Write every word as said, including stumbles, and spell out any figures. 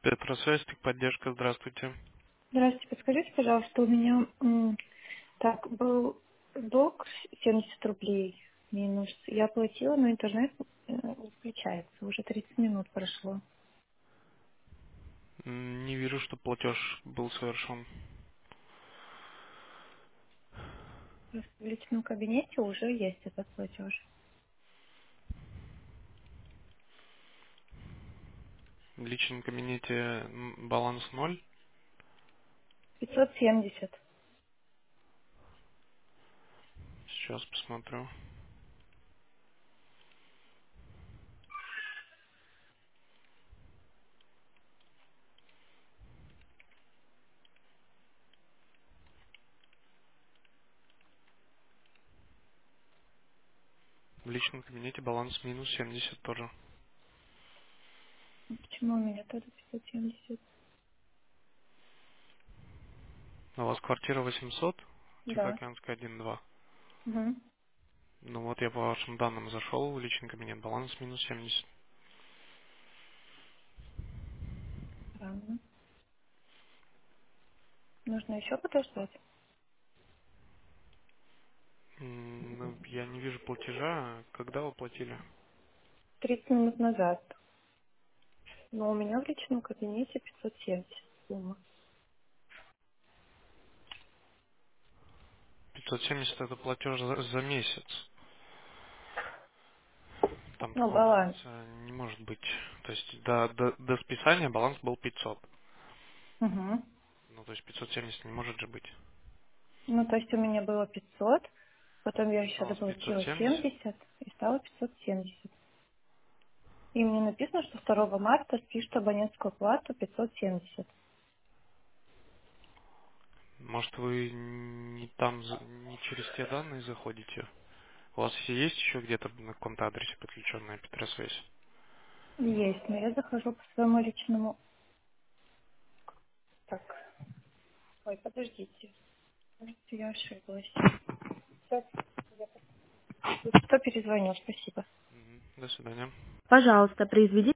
Петросвязь, поддержка, здравствуйте. Здравствуйте, подскажите, пожалуйста, у меня м, так был долг семьдесят рублей минус. Я платила, но интернет э, не включается. Уже тридцать минут прошло. М, Не вижу, что платеж был совершен. Просто в личном кабинете уже есть этот платеж. В личном кабинете м, баланс ноль. пятьсот семьдесят. Сейчас посмотрю. В личном кабинете баланс минус семьдесят тоже. Ну, почему у меня тоже пятьсот семьдесят? У вас квартира восемьсот, Да. Тихоокеанская один-два. Угу. Ну вот я по вашим данным зашел в личный кабинет, баланс минус семьдесят. Странно. Нужно еще подождать. М, Ну, я не вижу платежа. Когда вы платили? тридцать минут назад. Но у меня в личном кабинете пятьсот семьдесят сумма. пятьсот семьдесят это платеж за, за месяц. Там Ну, такого баланс. баланса не может быть. То есть до, до, до списания баланс был пятьсот. Угу. Ну, то есть пятьсот семьдесят не может же быть. Ну, то есть у меня было пятьсот, потом я еще Осталось пятьсот доплатила семьдесят. семьдесят и стало пятьсот семьдесят. И мне написано, что второго марта спишут абонентскую плату пятьсот семьдесят. Может, вы не там, за- не через те данные заходите? У вас есть еще где-то на каком-то адресе подключенная Петросвязь? Есть, но я захожу по своему личному... Так, ой, подождите. Кажется, я ошиблась. Сейчас, что перезвоню, спасибо. Мгм. До свидания. Пожалуйста, произведите